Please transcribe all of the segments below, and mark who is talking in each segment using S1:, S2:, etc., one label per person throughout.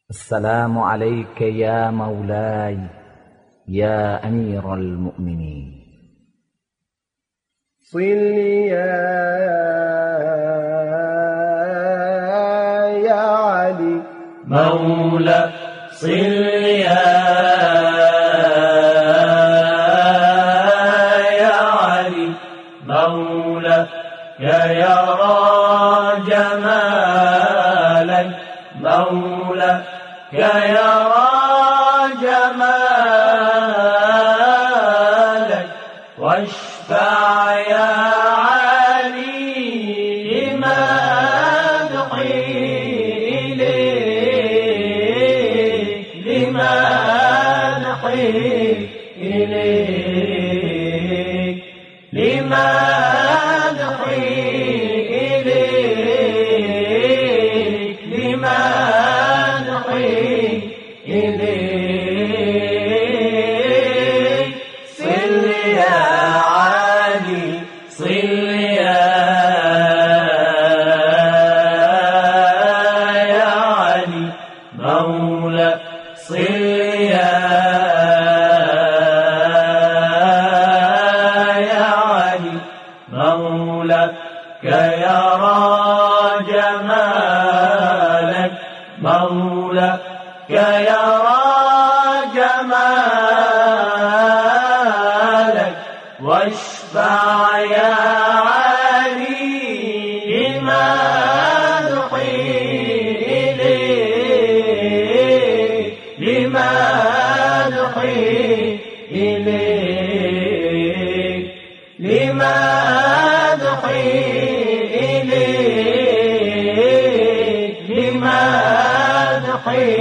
S1: السلام عليك يا مولاي يا أمير المؤمنين.
S2: صل يا علي
S3: مولا صل يا علي مولا يرى جمالك مولا يرى جمالك واشفع يا علي لمدحي إليك لمدحي إليك لمدحي إليك لمدحي إليك صل يا علي صل يا علي مولا صل يا علي مولا يرى جمالك مولا يرى جمالك واشفع يا علي لمدحي إليك لمدحي إليك لمدحي إليك لمدحي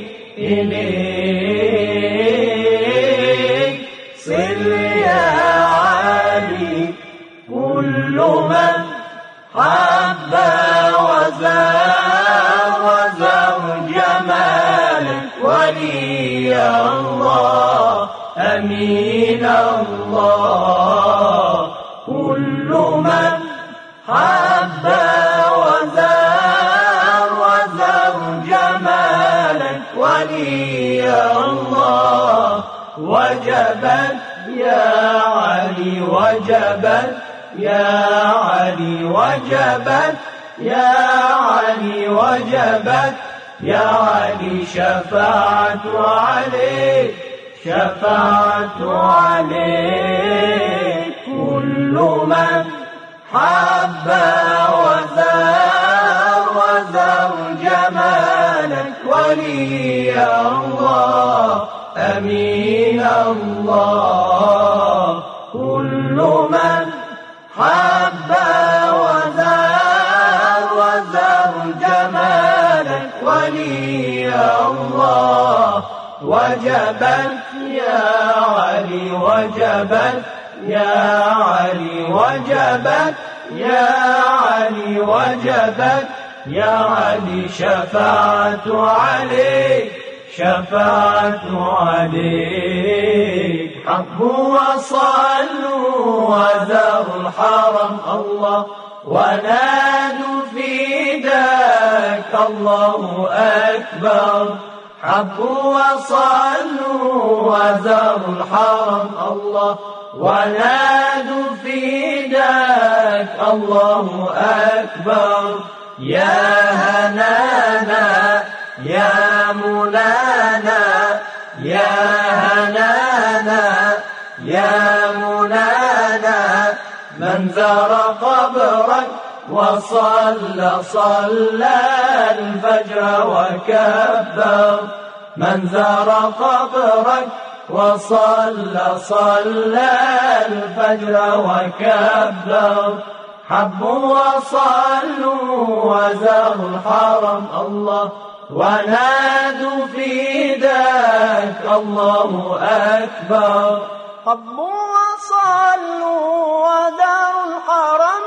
S3: إليك صل يا علي كل من حب وزار جمالك ولي الله أمين الله كل من حب وزار جمالك ولي الله وجبت يا علي وجبت يا علي وجبت يا علي وجبت يا علي شفاعة عليك شفاعة عليك كل من حب وزار جمالك ولي الله أمين الله كل من حب وزار جمالك ولي الله وجبت يا علي وجبت يا علي وجبت يا علي وجبت يا علي شفاعة عليك شفاعة عليك حبوا وصلوا وزاروا الحرم الله ونادوا فداك الله أكبر حبوا وصلوا وزاروا الحرم الله ونادوا فداك الله أكبر يا هنانا يا منانا يا هنانا يا منانا من زار قبرك صلى الفجر وكبر من زار قبرك صلى الفجر وكبر حبوا وصلوا وزاروا الحرم الله ونادوا فداك الله أكبر
S2: حبوا وصلوا وزاروا الحرم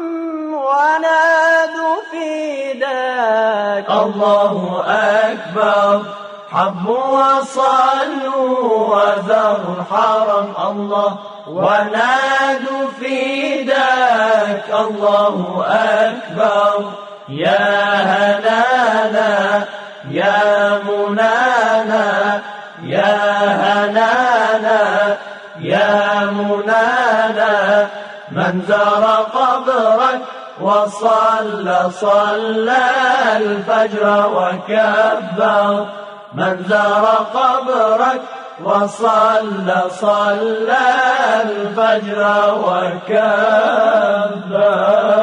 S2: ونادوا فداك
S3: الله أكبر حبوا وصلوا وزاروا الحرم الله ونادوا فداك الله أكبر يا هنانا يا منانا يا هنانا يا منانا من زار قبرك وصلى الفجر وكبر من زار قبرك وصلى الفجر وكبر